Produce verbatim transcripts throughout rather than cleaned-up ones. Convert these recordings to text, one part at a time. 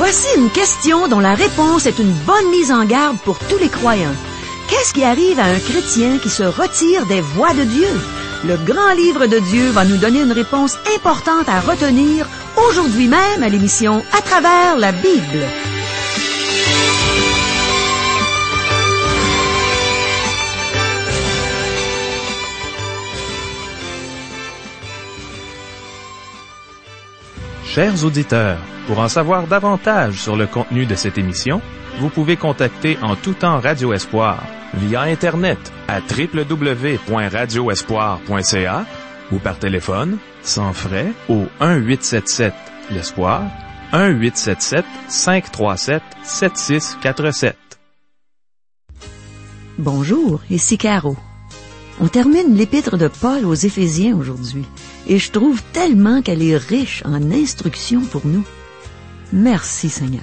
Voici une question dont la réponse est une bonne mise en garde pour tous les croyants. Qu'est-ce qui arrive à un chrétien qui se retire des voies de Dieu? Le grand livre de Dieu va nous donner une réponse importante à retenir aujourd'hui même à l'émission À travers la Bible. Chers auditeurs, pour en savoir davantage sur le contenu de cette émission, vous pouvez contacter en tout temps Radio Espoir via Internet à w w w point radio espoir point c a ou par téléphone, sans frais, au un huit sept sept l'Espoir, un huit sept sept cinq trois sept sept six quatre sept. Bonjour, ici Caro. On termine l'épître de Paul aux Éphésiens aujourd'hui, et je trouve tellement qu'elle est riche en instructions pour nous. Merci Seigneur.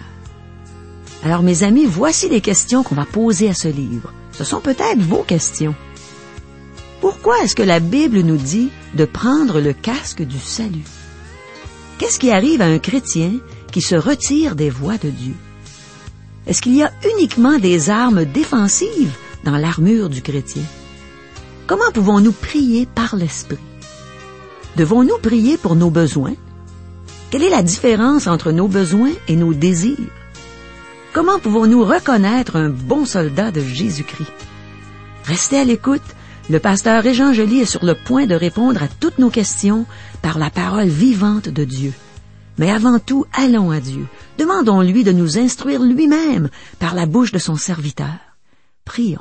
Alors mes amis, voici les questions qu'on va poser à ce livre. Ce sont peut-être vos questions. Pourquoi est-ce que la Bible nous dit de prendre le casque du salut? Qu'est-ce qui arrive à un chrétien qui se retire des voies de Dieu? Est-ce qu'il y a uniquement des armes défensives dans l'armure du chrétien? Comment pouvons-nous prier par l'Esprit? Devons-nous prier pour nos besoins? Quelle est la différence entre nos besoins et nos désirs? Comment pouvons-nous reconnaître un bon soldat de Jésus-Christ? Restez à l'écoute. Le pasteur Régent Joly est sur le point de répondre à toutes nos questions par la parole vivante de Dieu. Mais avant tout, allons à Dieu. Demandons-lui de nous instruire lui-même par la bouche de son serviteur. Prions.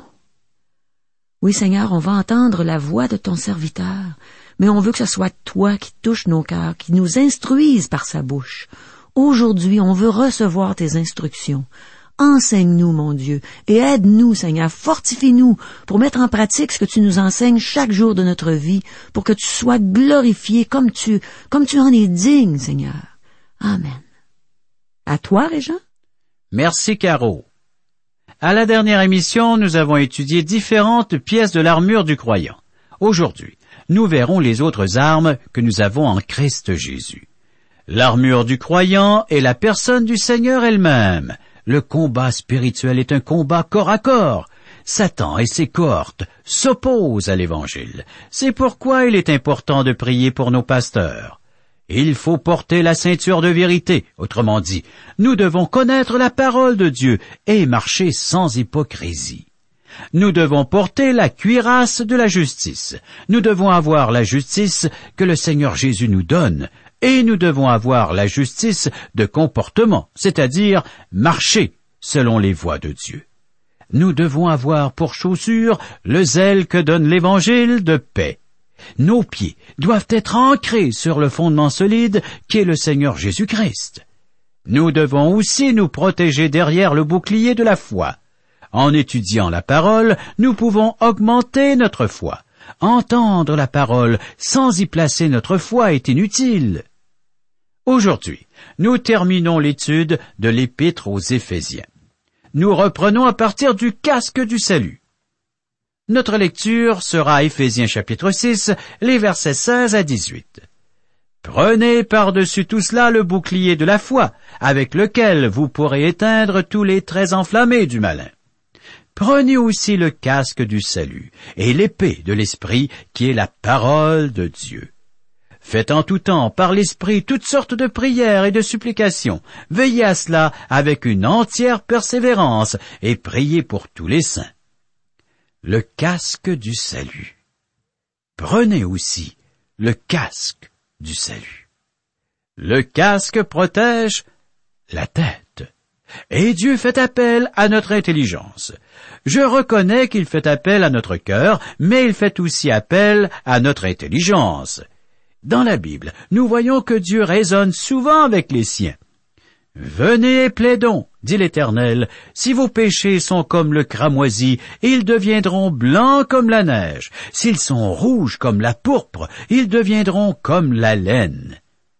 Oui, Seigneur, on va entendre la voix de ton serviteur, mais on veut que ce soit toi qui touches nos cœurs, qui nous instruise par sa bouche. Aujourd'hui, on veut recevoir tes instructions. Enseigne-nous, mon Dieu, et aide-nous, Seigneur, fortifie-nous pour mettre en pratique ce que tu nous enseignes chaque jour de notre vie, pour que tu sois glorifié comme tu, comme tu en es digne, Seigneur. Amen. À toi, Régent. Merci, Caro. À la dernière émission, nous avons étudié différentes pièces de l'armure du croyant. Aujourd'hui, nous verrons les autres armes que nous avons en Christ Jésus. L'armure du croyant est la personne du Seigneur elle-même. Le combat spirituel est un combat corps à corps. Satan et ses cohortes s'opposent à l'Évangile. C'est pourquoi il est important de prier pour nos pasteurs. Il faut porter la ceinture de vérité. Autrement dit, nous devons connaître la parole de Dieu et marcher sans hypocrisie. Nous devons porter la cuirasse de la justice. Nous devons avoir la justice que le Seigneur Jésus nous donne. Et nous devons avoir la justice de comportement, c'est-à-dire marcher selon les voies de Dieu. Nous devons avoir pour chaussure le zèle que donne l'Évangile de paix. Nos pieds doivent être ancrés sur le fondement solide qu'est le Seigneur Jésus-Christ. Nous devons aussi nous protéger derrière le bouclier de la foi. En étudiant la parole, nous pouvons augmenter notre foi. Entendre la parole sans y placer notre foi est inutile. Aujourd'hui, nous terminons l'étude de l'Épître aux Éphésiens. Nous reprenons à partir du casque du salut. Notre lecture sera à Éphésiens chapitre six, les versets seize à dix-huit. Prenez par-dessus tout cela le bouclier de la foi, avec lequel vous pourrez éteindre tous les traits enflammés du malin. Prenez aussi le casque du salut et l'épée de l'Esprit qui est la parole de Dieu. Faites en tout temps par l'Esprit toutes sortes de prières et de supplications. Veillez à cela avec une entière persévérance et priez pour tous les saints. Le casque du salut. Prenez aussi le casque du salut. Le casque protège la tête. Et Dieu fait appel à notre intelligence. Je reconnais qu'il fait appel à notre cœur, mais il fait aussi appel à notre intelligence. Dans la Bible, nous voyons que Dieu raisonne souvent avec les siens. « Venez, plaidons, dit l'Éternel, si vos péchés sont comme le cramoisi, ils deviendront blancs comme la neige. S'ils sont rouges comme la pourpre, ils deviendront comme la laine. »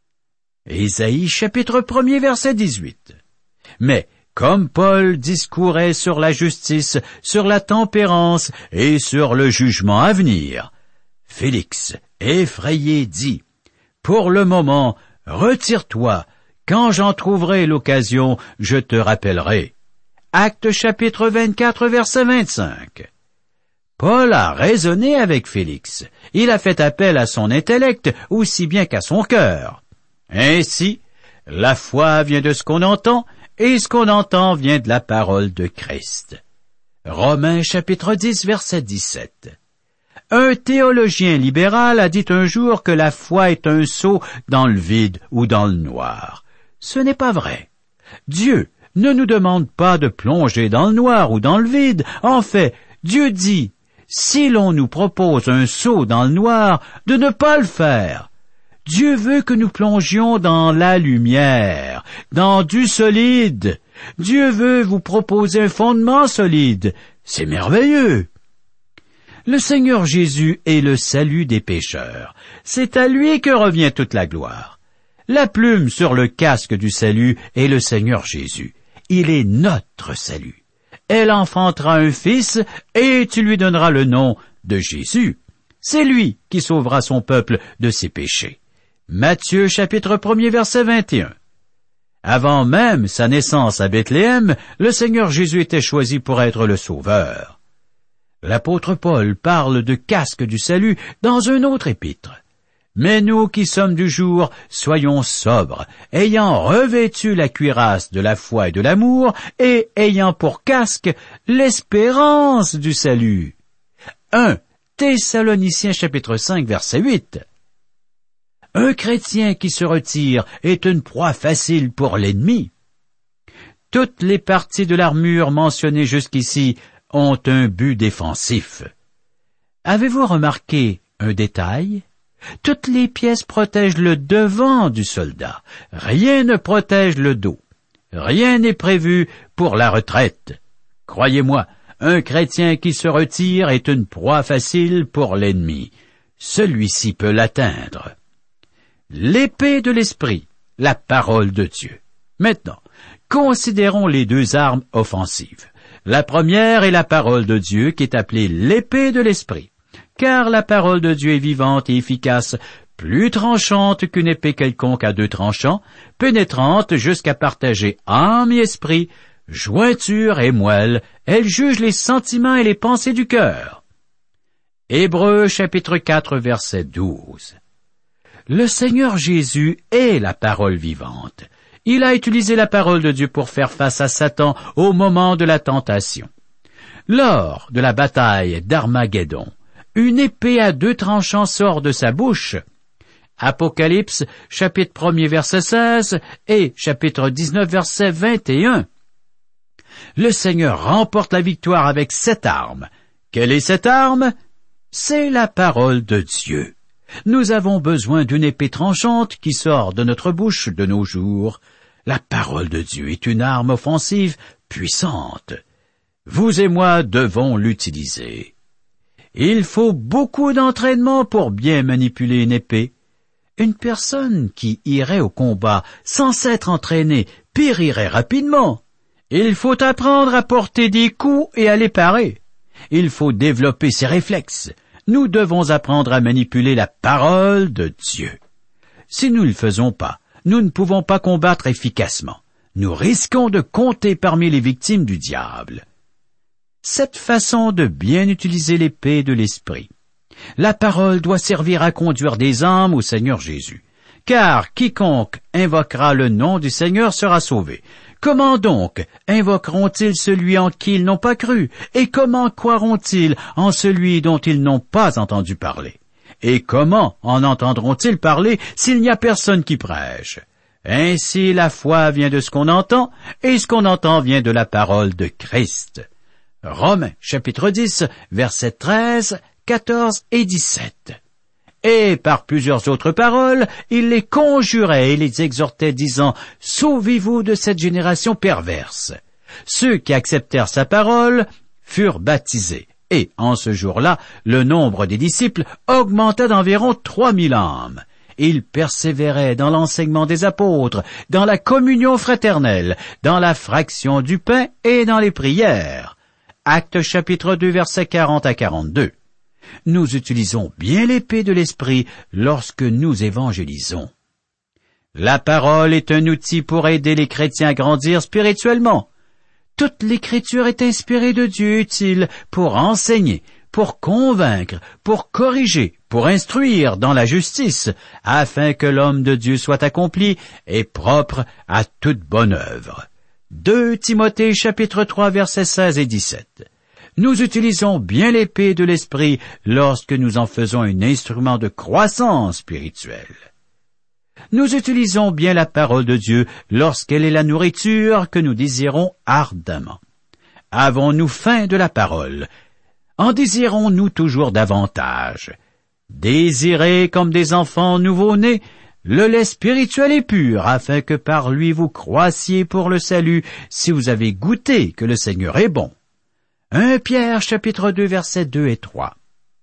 Ésaïe chapitre premier verset dix-huit. Mais comme Paul discourait sur la justice, sur la tempérance et sur le jugement à venir, Félix, effrayé, dit « Pour le moment, retire-toi, Quand j'en trouverai l'occasion, je te rappellerai. Actes chapitre vingt-quatre, verset vingt-cinq. Paul a raisonné avec Félix. Il a fait appel à son intellect aussi bien qu'à son cœur. Ainsi, la foi vient de ce qu'on entend, et ce qu'on entend vient de la parole de Christ. Romains chapitre dix, verset dix-sept. Un théologien libéral a dit un jour que la foi est un saut dans le vide ou dans le noir. Ce n'est pas vrai. Dieu ne nous demande pas de plonger dans le noir ou dans le vide. En fait, Dieu dit, si l'on nous propose un saut dans le noir, de ne pas le faire. Dieu veut que nous plongions dans la lumière, dans du solide. Dieu veut vous proposer un fondement solide. C'est merveilleux. Le Seigneur Jésus est le salut des pécheurs. C'est à lui que revient toute la gloire. La plume sur le casque du salut est le Seigneur Jésus. Il est notre salut. Elle enfantera un fils et tu lui donneras le nom de Jésus. C'est lui qui sauvera son peuple de ses péchés. Matthieu chapitre premier verset vingt et un. Avant même sa naissance à Bethléem, le Seigneur Jésus était choisi pour être le Sauveur. L'apôtre Paul parle de casque du salut dans un autre épître. Mais nous qui sommes du jour, soyons sobres, ayant revêtu la cuirasse de la foi et de l'amour, et ayant pour casque l'espérance du salut. un Thessaloniciens chapitre cinq verset huit. Un chrétien qui se retire est une proie facile pour l'ennemi. Toutes les parties de l'armure mentionnées jusqu'ici ont un but défensif. Avez-vous remarqué un détail? Toutes les pièces protègent le devant du soldat. Rien ne protège le dos. Rien n'est prévu pour la retraite. Croyez-moi, un chrétien qui se retire est une proie facile pour l'ennemi. Celui-ci peut l'atteindre. L'épée de l'esprit, la parole de Dieu. Maintenant, considérons les deux armes offensives. La première est la parole de Dieu qui est appelée l'épée de l'esprit. Car la parole de Dieu est vivante et efficace, plus tranchante qu'une épée quelconque à deux tranchants, pénétrante jusqu'à partager âme et esprit, jointure et moelle, elle juge les sentiments et les pensées du cœur. Hébreux chapitre quatre verset douze. Le Seigneur Jésus est la parole vivante. Il a utilisé la parole de Dieu pour faire face à Satan au moment de la tentation. Lors de la bataille d'Armageddon, une épée à deux tranchants sort de sa bouche. Apocalypse, chapitre premier, verset seize et chapitre dix-neuf, verset vingt et un. Le Seigneur remporte la victoire avec cette arme. Quelle est cette arme? C'est la parole de Dieu. Nous avons besoin d'une épée tranchante qui sort de notre bouche de nos jours. La parole de Dieu est une arme offensive puissante. Vous et moi devons l'utiliser. Il faut beaucoup d'entraînement pour bien manipuler une épée. Une personne qui irait au combat sans s'être entraînée périrait rapidement. Il faut apprendre à porter des coups et à les parer. Il faut développer ses réflexes. Nous devons apprendre à manipuler la parole de Dieu. Si nous ne le faisons pas, nous ne pouvons pas combattre efficacement. Nous risquons de compter parmi les victimes du diable. Cette façon de bien utiliser l'épée de l'esprit. La parole doit servir à conduire des âmes au Seigneur Jésus. Car quiconque invoquera le nom du Seigneur sera sauvé. Comment donc invoqueront-ils celui en qui ils n'ont pas cru? Et comment croiront-ils en celui dont ils n'ont pas entendu parler? Et comment en entendront-ils parler s'il n'y a personne qui prêche? Ainsi la foi vient de ce qu'on entend, et ce qu'on entend vient de la parole de Christ. Romains chapitre dix, versets treize, quatorze et dix-sept. Et par plusieurs autres paroles, il les conjurait et les exhortait, disant, « Sauvez-vous de cette génération perverse. » Ceux qui acceptèrent sa parole furent baptisés, et en ce jour-là, le nombre des disciples augmenta d'environ trois mille âmes. Ils persévéraient dans l'enseignement des apôtres, dans la communion fraternelle, dans la fraction du pain et dans les prières. Actes chapitre deux, versets quarante à quarante-deux. Nous utilisons bien l'épée de l'esprit lorsque nous évangélisons. La parole est un outil pour aider les chrétiens à grandir spirituellement. Toute l'écriture est inspirée de Dieu, utile pour enseigner, pour convaincre, pour corriger, pour instruire dans la justice, afin que l'homme de Dieu soit accompli et propre à toute bonne œuvre. deux Timothée chapitre trois versets seize et dix-sept. Nous utilisons bien l'épée de l'esprit lorsque nous en faisons un instrument de croissance spirituelle. Nous utilisons bien la parole de Dieu lorsqu'elle est la nourriture que nous désirons ardemment. Avons-nous faim de la parole? En désirons-nous toujours davantage? Désirez comme des enfants nouveau-nés le lait spirituel et pur, afin que par lui vous croissiez pour le salut, si vous avez goûté que le Seigneur est bon. un Pierre chapitre deux versets deux et trois.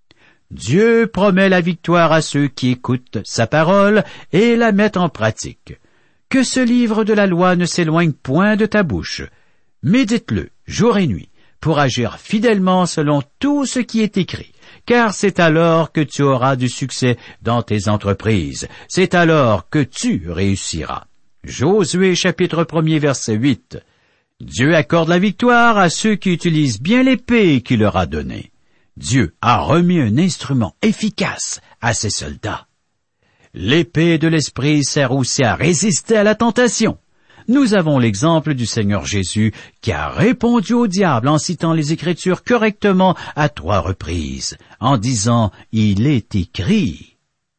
Dieu promet la victoire à ceux qui écoutent sa parole et la mettent en pratique. Que ce livre de la loi ne s'éloigne point de ta bouche. Médite-le jour et nuit, pour agir fidèlement selon tout ce qui est écrit, car c'est alors que tu auras du succès dans tes entreprises, c'est alors que tu réussiras. Josué chapitre un verset huit. Dieu accorde la victoire à ceux qui utilisent bien l'épée qu'il leur a donnée. Dieu a remis un instrument efficace à ses soldats. L'épée de l'esprit sert aussi à résister à la tentation. Nous avons l'exemple du Seigneur Jésus qui a répondu au diable en citant les Écritures correctement à trois reprises, en disant « Il est écrit ».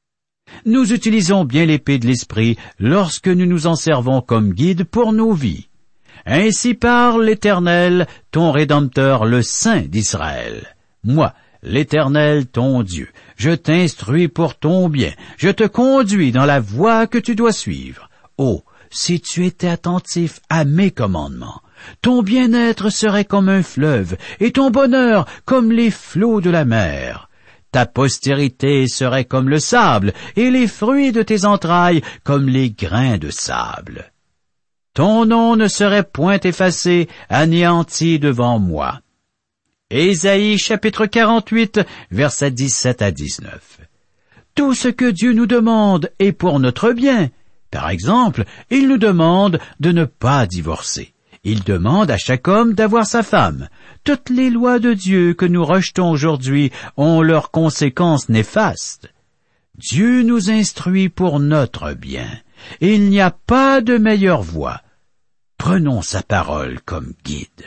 Nous utilisons bien l'épée de l'esprit lorsque nous nous en servons comme guide pour nos vies. Ainsi parle l'Éternel, ton Rédempteur, le Saint d'Israël. Moi, l'Éternel, ton Dieu, je t'instruis pour ton bien, je te conduis dans la voie que tu dois suivre. Oh, si tu étais attentif à mes commandements, ton bien-être serait comme un fleuve, et ton bonheur comme les flots de la mer. Ta postérité serait comme le sable, et les fruits de tes entrailles comme les grains de sable. Ton nom ne serait point effacé, anéanti devant moi. Ésaïe chapitre quarante-huit, versets dix-sept à dix-neuf. Tout ce que Dieu nous demande est pour notre bien. Par exemple, il nous demande de ne pas divorcer. Il demande à chaque homme d'avoir sa femme. Toutes les lois de Dieu que nous rejetons aujourd'hui ont leurs conséquences néfastes. Dieu nous instruit pour notre bien. Il n'y a pas de meilleure voie. Prenons sa parole comme guide.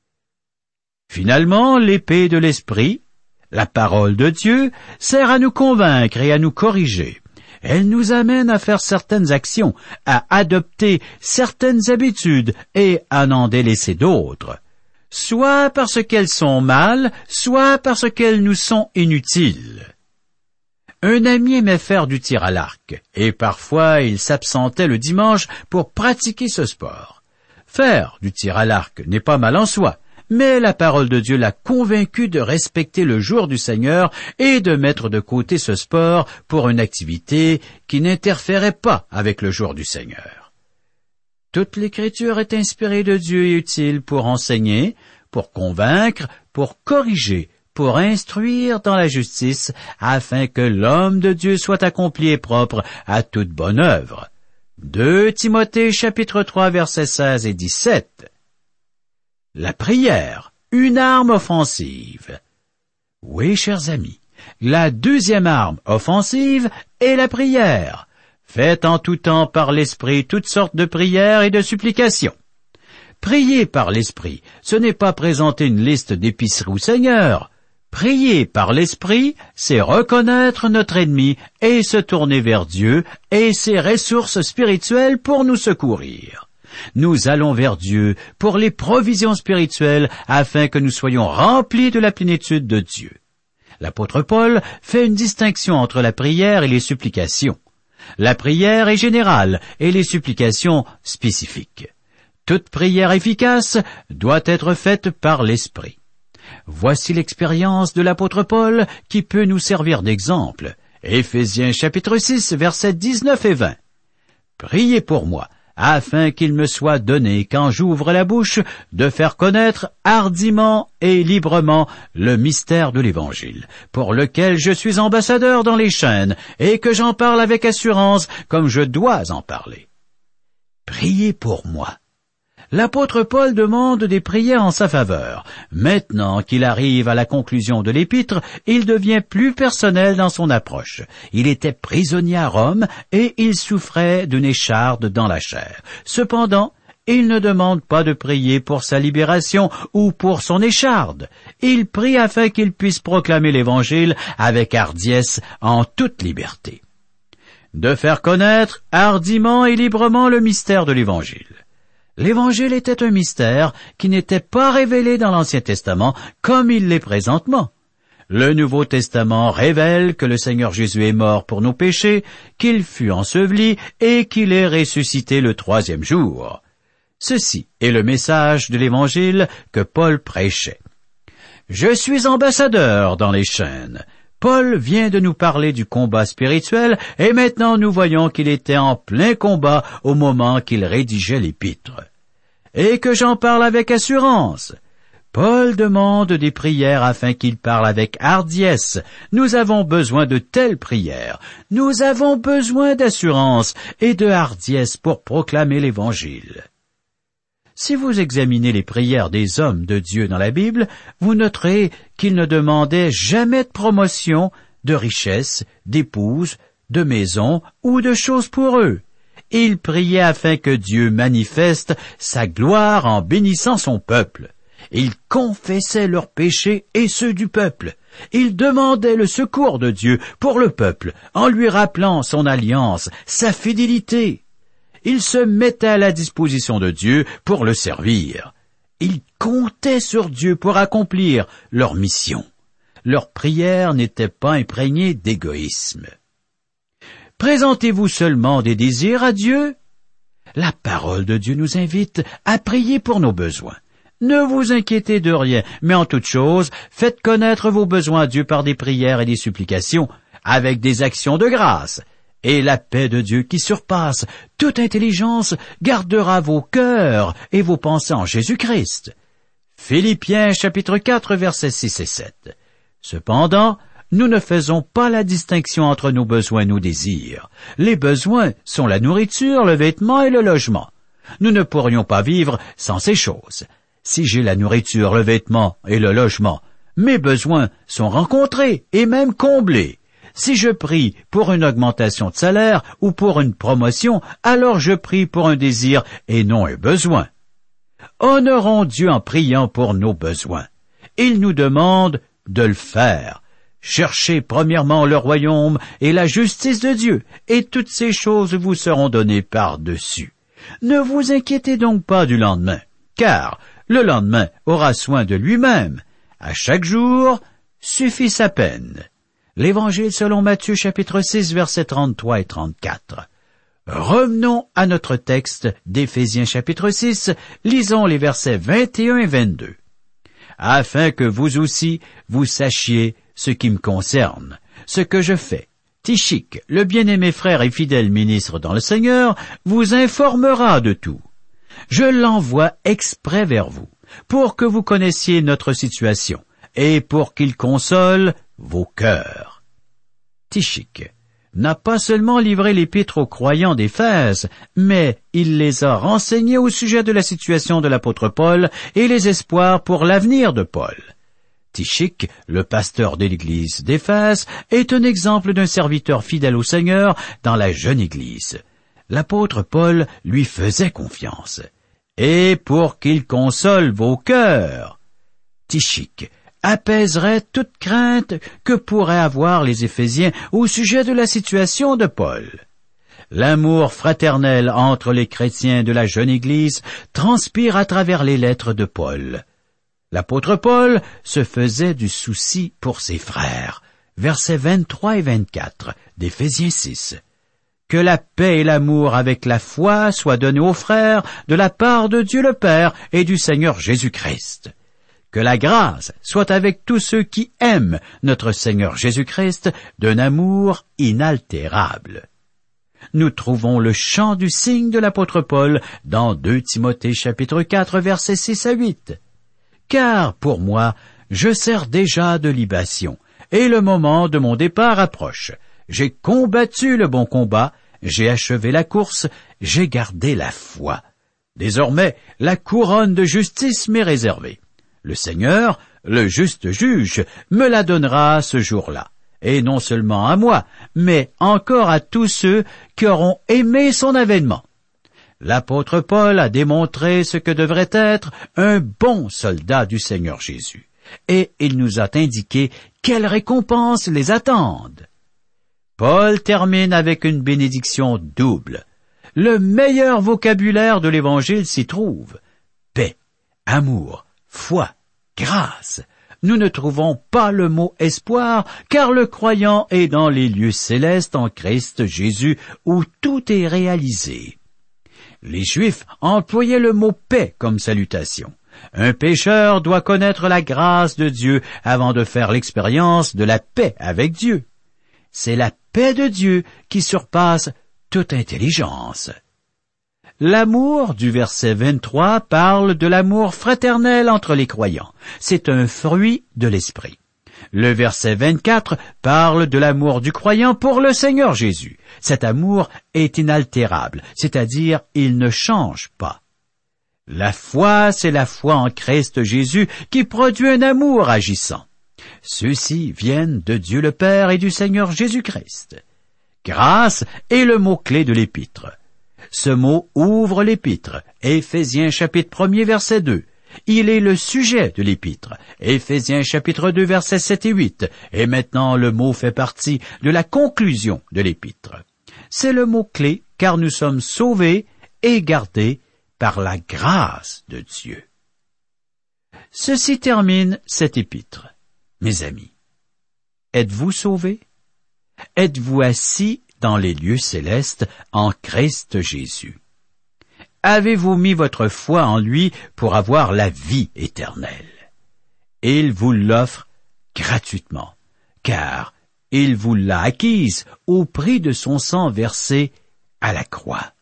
Finalement, l'épée de l'esprit, la parole de Dieu, sert à nous convaincre et à nous corriger. Elle nous amène à faire certaines actions, à adopter certaines habitudes et à n'en délaisser d'autres, soit parce qu'elles sont mal, soit parce qu'elles nous sont inutiles. Un ami aimait faire du tir à l'arc, et parfois il s'absentait le dimanche pour pratiquer ce sport. Faire du tir à l'arc n'est pas mal en soi, mais la parole de Dieu l'a convaincu de respecter le jour du Seigneur et de mettre de côté ce sport pour une activité qui n'interférait pas avec le jour du Seigneur. Toute l'Écriture est inspirée de Dieu et utile pour enseigner, pour convaincre, pour corriger, pour instruire dans la justice, afin que l'homme de Dieu soit accompli et propre à toute bonne œuvre. deux Timothée chapitre trois versets seize et dix-sept. La prière, une arme offensive. Oui, chers amis, la deuxième arme offensive est la prière. Faites en tout temps par l'Esprit toutes sortes de prières et de supplications. Prier par l'Esprit, ce n'est pas présenter une liste d'épiceries au Seigneur. Prier par l'Esprit, c'est reconnaître notre ennemi et se tourner vers Dieu et ses ressources spirituelles pour nous secourir. Nous allons vers Dieu pour les provisions spirituelles afin que nous soyons remplis de la plénitude de Dieu. L'apôtre Paul fait une distinction entre la prière et les supplications. La prière est générale et les supplications spécifiques. Toute prière efficace doit être faite par l'Esprit. Voici l'expérience de l'apôtre Paul qui peut nous servir d'exemple. Éphésiens chapitre six, versets dix-neuf et vingt. Priez pour moi, afin qu'il me soit donné, quand j'ouvre la bouche, de faire connaître hardiment et librement le mystère de l'Évangile, pour lequel je suis ambassadeur dans les chaînes, et que j'en parle avec assurance, comme je dois en parler. Priez pour moi. L'apôtre Paul demande des prières en sa faveur. Maintenant qu'il arrive à la conclusion de l'épître, il devient plus personnel dans son approche. Il était prisonnier à Rome et il souffrait d'une écharde dans la chair. Cependant, il ne demande pas de prier pour sa libération ou pour son écharde. Il prie afin qu'il puisse proclamer l'Évangile avec hardiesse en toute liberté. De faire connaître hardiment et librement le mystère de l'Évangile. L'Évangile était un mystère qui n'était pas révélé dans l'Ancien Testament comme il l'est présentement. Le Nouveau Testament révèle que le Seigneur Jésus est mort pour nos péchés, qu'il fut enseveli et qu'il est ressuscité le troisième jour. Ceci est le message de l'Évangile que Paul prêchait. Je suis ambassadeur dans les chaînes. Paul vient de nous parler du combat spirituel et maintenant nous voyons qu'il était en plein combat au moment qu'il rédigeait l'épître. Et que j'en parle avec assurance. Paul demande des prières afin qu'il parle avec hardiesse. Nous avons besoin de telles prières. Nous avons besoin d'assurance et de hardiesse pour proclamer l'Évangile. Si vous examinez les prières des hommes de Dieu dans la Bible, vous noterez qu'ils ne demandaient jamais de promotion, de richesse, d'épouse, de maison ou de choses pour eux. Ils priaient afin que Dieu manifeste sa gloire en bénissant son peuple. Ils confessaient leurs péchés et ceux du peuple. Ils demandaient le secours de Dieu pour le peuple, en lui rappelant son alliance, sa fidélité. Ils se mettaient à la disposition de Dieu pour le servir. Ils comptaient sur Dieu pour accomplir leur mission. Leur prière n'était pas imprégnée d'égoïsme. Présentez-vous seulement des désirs à Dieu? La parole de Dieu nous invite à prier pour nos besoins. Ne vous inquiétez de rien, mais en toute chose, faites connaître vos besoins à Dieu par des prières et des supplications, avec des actions de grâce. Et la paix de Dieu qui surpasse toute intelligence gardera vos cœurs et vos pensées en Jésus-Christ. Philippiens chapitre quatre versets six et sept. Cependant, nous ne faisons pas la distinction entre nos besoins et nos désirs. Les besoins sont la nourriture, le vêtement et le logement. Nous ne pourrions pas vivre sans ces choses. Si j'ai la nourriture, le vêtement et le logement, mes besoins sont rencontrés et même comblés. Si je prie pour une augmentation de salaire ou pour une promotion, alors je prie pour un désir et non un besoin. Honorons Dieu en priant pour nos besoins. Il nous demande de le faire. Cherchez premièrement le royaume et la justice de Dieu, et toutes ces choses vous seront données par-dessus. Ne vous inquiétez donc pas du lendemain, car le lendemain aura soin de lui-même. À chaque jour suffit sa peine. L'Évangile selon Matthieu chapitre six versets trente-trois et trente-quatre. Revenons à notre texte d'Éphésiens chapitre six, lisons les versets vingt et un et vingt-deux. Afin que vous aussi vous sachiez ce qui me concerne, ce que je fais. Tychique, le bien-aimé frère et fidèle ministre dans le Seigneur, vous informera de tout. Je l'envoie exprès vers vous, pour que vous connaissiez notre situation, et pour qu'il console vos cœurs. Tychique n'a pas seulement livré l'épître aux croyants d'Éphèse, mais il les a renseignés au sujet de la situation de l'apôtre Paul et les espoirs pour l'avenir de Paul. Tychique, le pasteur de l'église d'Éphèse, est un exemple d'un serviteur fidèle au Seigneur dans la jeune église. L'apôtre Paul lui faisait confiance. Et pour qu'il console vos cœurs, Tychique apaiserait toute crainte que pourraient avoir les Éphésiens au sujet de la situation de Paul. L'amour fraternel entre les chrétiens de la jeune Église transpire à travers les lettres de Paul. L'apôtre Paul se faisait du souci pour ses frères. Versets vingt-trois et vingt-quatre d'Éphésiens six. Que la paix et l'amour avec la foi soient donnés aux frères de la part de Dieu le Père et du Seigneur Jésus-Christ. Que la grâce soit avec tous ceux qui aiment notre Seigneur Jésus-Christ d'un amour inaltérable. Nous trouvons le chant du signe de l'apôtre Paul dans deux Timothée chapitre quatre versets six à huit. Car pour moi, je sers déjà de libation, et le moment de mon départ approche. J'ai combattu le bon combat, j'ai achevé la course, j'ai gardé la foi. Désormais, la couronne de justice m'est réservée. Le Seigneur, le juste juge, me la donnera ce jour-là, et non seulement à moi, mais encore à tous ceux qui auront aimé son avènement. L'apôtre Paul a démontré ce que devrait être un bon soldat du Seigneur Jésus, et il nous a indiqué quelles récompenses les attendent. Paul termine avec une bénédiction double. Le meilleur vocabulaire de l'Évangile s'y trouve. Paix, amour, foi, grâce. Nous ne trouvons pas le mot espoir, car le croyant est dans les lieux célestes en Christ Jésus, où tout est réalisé. Les Juifs employaient le mot paix comme salutation. Un pécheur doit connaître la grâce de Dieu avant de faire l'expérience de la paix avec Dieu. C'est la paix de Dieu qui surpasse toute intelligence. L'amour du verset vingt-trois parle de l'amour fraternel entre les croyants. C'est un fruit de l'esprit. Le verset vingt-quatre parle de l'amour du croyant pour le Seigneur Jésus. Cet amour est inaltérable, c'est-à-dire il ne change pas. La foi, c'est la foi en Christ Jésus qui produit un amour agissant. Ceux-ci viennent de Dieu le Père et du Seigneur Jésus-Christ. Grâce est le mot-clé de l'épître. Ce mot ouvre l'épître. Éphésiens chapitre un verset deux. Il est le sujet de l'épître. Éphésiens chapitre deux versets sept et huit. Et maintenant le mot fait partie de la conclusion de l'épître. C'est le mot-clé car nous sommes sauvés et gardés par la grâce de Dieu. Ceci termine cette épître. Mes amis, êtes-vous sauvés? Êtes-vous assis dans les lieux célestes en Christ Jésus? Avez-vous mis votre foi en lui pour avoir la vie éternelle? Il vous l'offre gratuitement, car il vous l'a acquise au prix de son sang versé à la croix.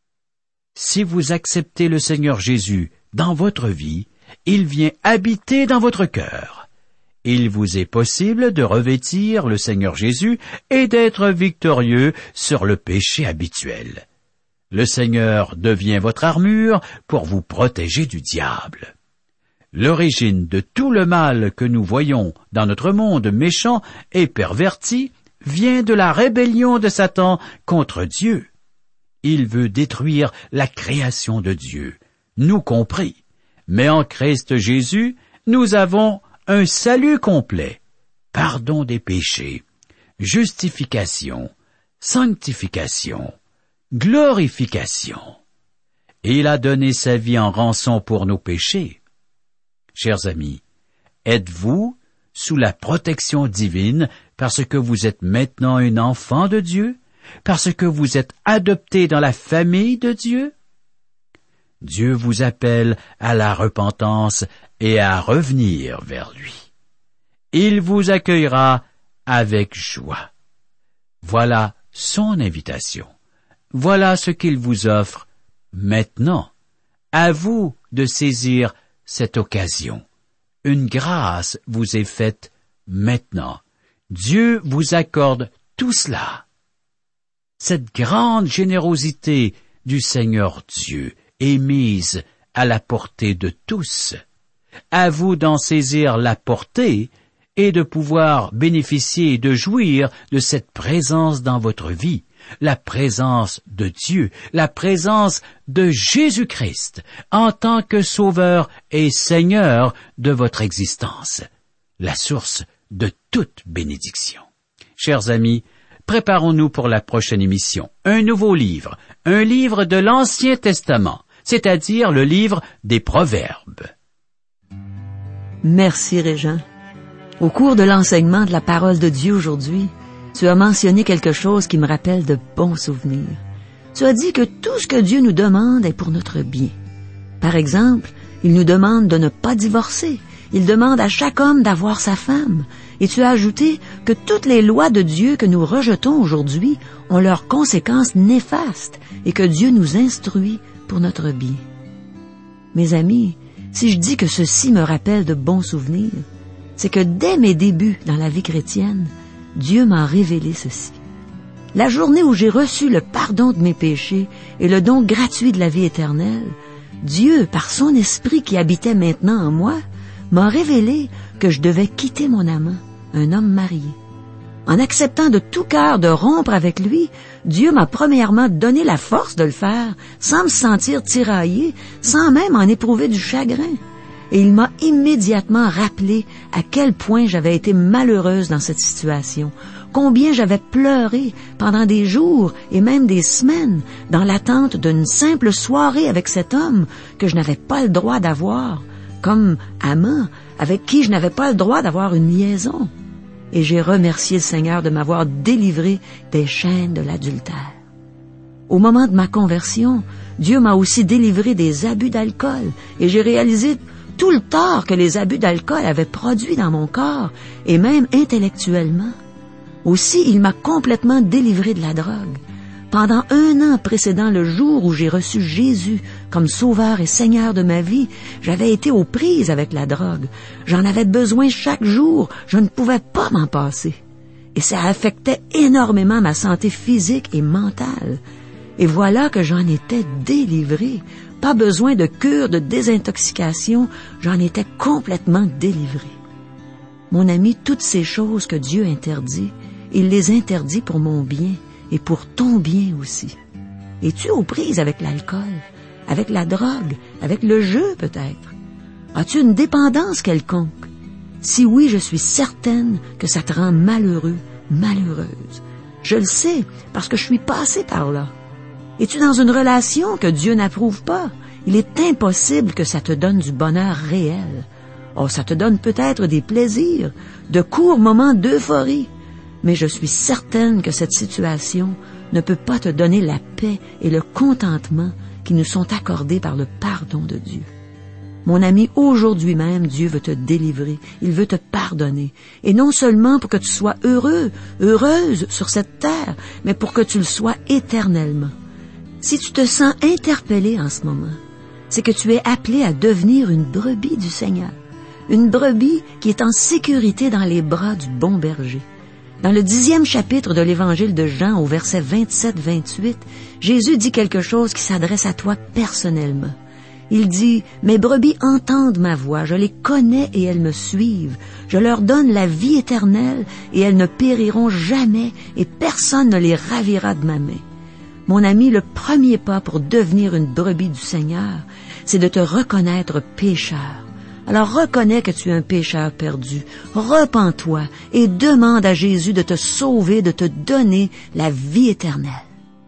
Si vous acceptez le Seigneur Jésus dans votre vie, il vient habiter dans votre cœur. Il vous est possible de revêtir le Seigneur Jésus et d'être victorieux sur le péché habituel. Le Seigneur devient votre armure pour vous protéger du diable. L'origine de tout le mal que nous voyons dans notre monde méchant et perverti vient de la rébellion de Satan contre Dieu. Il veut détruire la création de Dieu, nous compris. Mais en Christ Jésus, nous avons un salut complet, pardon des péchés, justification, sanctification, glorification. Il a donné sa vie en rançon pour nos péchés. Chers amis, êtes-vous sous la protection divine parce que vous êtes maintenant un enfant de Dieu, parce que vous êtes adopté dans la famille de Dieu? Dieu vous appelle à la repentance et à revenir vers lui. Il vous accueillera avec joie. Voilà son invitation. Voilà ce qu'il vous offre maintenant. À vous de saisir cette occasion. Une grâce vous est faite maintenant. Dieu vous accorde tout cela. Cette grande générosité du Seigneur Dieu est mise à la portée de tous. À vous d'en saisir la portée et de pouvoir bénéficier et de jouir de cette présence dans votre vie, la présence de Dieu, la présence de Jésus-Christ en tant que Sauveur et Seigneur de votre existence, la source de toute bénédiction. Chers amis, préparons-nous pour la prochaine émission. Un nouveau livre, un livre de l'Ancien Testament, c'est-à-dire le livre des Proverbes. Merci, Régent. Au cours de l'enseignement de la parole de Dieu aujourd'hui, tu as mentionné quelque chose qui me rappelle de bons souvenirs. Tu as dit que tout ce que Dieu nous demande est pour notre bien. Par exemple, il nous demande de ne pas divorcer. Il demande à chaque homme d'avoir sa femme. Et tu as ajouté que toutes les lois de Dieu que nous rejetons aujourd'hui ont leurs conséquences néfastes et que Dieu nous instruit pour notre bien. Mes amis, si je dis que ceci me rappelle de bons souvenirs, c'est que dès mes débuts dans la vie chrétienne, Dieu m'a révélé ceci. La journée où j'ai reçu le pardon de mes péchés et le don gratuit de la vie éternelle, Dieu, par son esprit qui habitait maintenant en moi, m'a révélé que je devais quitter mon amant, un homme marié. En acceptant de tout cœur de rompre avec lui, Dieu m'a premièrement donné la force de le faire, sans me sentir tiraillé, sans même en éprouver du chagrin. Et il m'a immédiatement rappelé à quel point j'avais été malheureuse dans cette situation, combien j'avais pleuré pendant des jours et même des semaines dans l'attente d'une simple soirée avec cet homme que je n'avais pas le droit d'avoir, comme amant avec qui je n'avais pas le droit d'avoir une liaison. Et j'ai remercié le Seigneur de m'avoir délivré des chaînes de l'adultère. Au moment de ma conversion, Dieu m'a aussi délivré des abus d'alcool et j'ai réalisé tout le tort que les abus d'alcool avaient produit dans mon corps et même intellectuellement. Aussi, il m'a complètement délivré de la drogue. Pendant un an précédant le jour où j'ai reçu Jésus comme sauveur et Seigneur de ma vie, j'avais été aux prises avec la drogue. J'en avais besoin chaque jour, je ne pouvais pas m'en passer. Et ça affectait énormément ma santé physique et mentale. Et voilà que j'en étais délivré. Pas besoin de cure de désintoxication, j'en étais complètement délivré. Mon ami, toutes ces choses que Dieu interdit, il les interdit pour mon bien. Et pour ton bien aussi. Es-tu aux prises avec l'alcool, avec la drogue, avec le jeu peut-être? As-tu une dépendance quelconque? Si oui, je suis certaine que ça te rend malheureux, malheureuse. Je le sais parce que je suis passée par là. Es-tu dans une relation que Dieu n'approuve pas? Il est impossible que ça te donne du bonheur réel. Oh, ça te donne peut-être des plaisirs, de courts moments d'euphorie. Mais je suis certaine que cette situation ne peut pas te donner la paix et le contentement qui nous sont accordés par le pardon de Dieu. Mon ami, aujourd'hui même, Dieu veut te délivrer, il veut te pardonner, et non seulement pour que tu sois heureux, heureuse sur cette terre, mais pour que tu le sois éternellement. Si tu te sens interpellé en ce moment, c'est que tu es appelé à devenir une brebis du Seigneur, une brebis qui est en sécurité dans les bras du bon berger. Dans le dixième chapitre de l'Évangile de Jean, au verset vingt-sept vingt-huit, Jésus dit quelque chose qui s'adresse à toi personnellement. Il dit, « Mes brebis entendent ma voix, je les connais et elles me suivent. Je leur donne la vie éternelle et elles ne périront jamais et personne ne les ravira de ma main. » Mon ami, le premier pas pour devenir une brebis du Seigneur, c'est de te reconnaître pécheur. Alors reconnais que tu es un pécheur perdu, repens-toi et demande à Jésus de te sauver, de te donner la vie éternelle.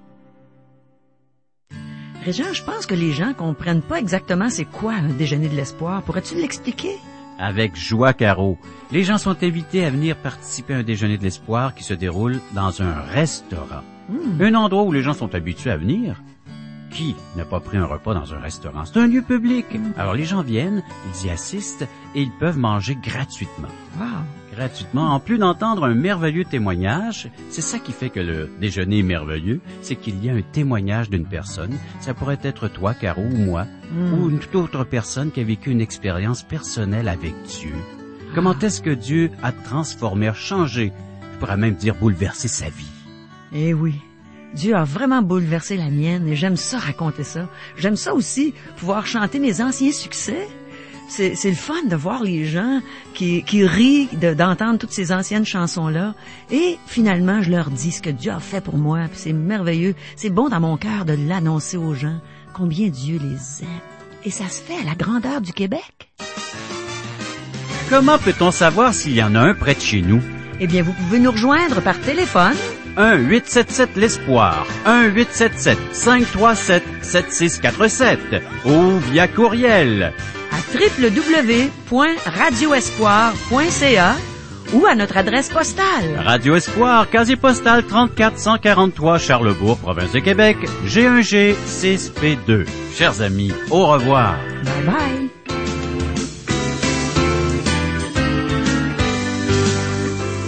Régent, je pense que les gens comprennent pas exactement c'est quoi un déjeuner de l'espoir. Pourrais-tu l'expliquer? Avec joie, Caro. Les gens sont invités à venir participer à un déjeuner de l'espoir qui se déroule dans un restaurant. Mmh. Un endroit où les gens sont habitués à venir. Qui n'a pas pris un repas dans un restaurant? C'est un lieu public. Alors les gens viennent, ils y assistent et ils peuvent manger gratuitement. Wow. Gratuitement, en plus d'entendre un merveilleux témoignage. C'est ça qui fait que le déjeuner est merveilleux, c'est qu'il y a un témoignage d'une personne. Ça pourrait être toi, Caro, ou moi, mm. ou une toute autre personne qui a vécu une expérience personnelle avec Dieu. Ah. Comment est-ce que Dieu a transformé, a changé, je pourrais même dire bouleversé sa vie? Eh oui. Dieu a vraiment bouleversé la mienne et j'aime ça raconter ça. J'aime ça aussi, pouvoir chanter mes anciens succès. C'est, c'est le fun de voir les gens qui, qui rient de, d'entendre toutes ces anciennes chansons-là. Et finalement, je leur dis ce que Dieu a fait pour moi. Puis c'est merveilleux. C'est bon dans mon cœur de l'annoncer aux gens, combien Dieu les aime. Et ça se fait à la grandeur du Québec. Comment peut-on savoir s'il y en a un près de chez nous? Eh bien, vous pouvez nous rejoindre par téléphone. un huit sept sept l'Espoir, un huit sept sept cinq trois sept sept six quatre sept ou via courriel à w w w point radio espoir point c a ou à notre adresse postale. Radio Espoir, casier postal trente-quatre cent quarante-trois, Charlesbourg, province de Québec, G un G six P deux. Chers amis, au revoir. Bye bye.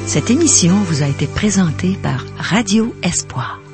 Cette émission vous a été présentée par Radio Espoir.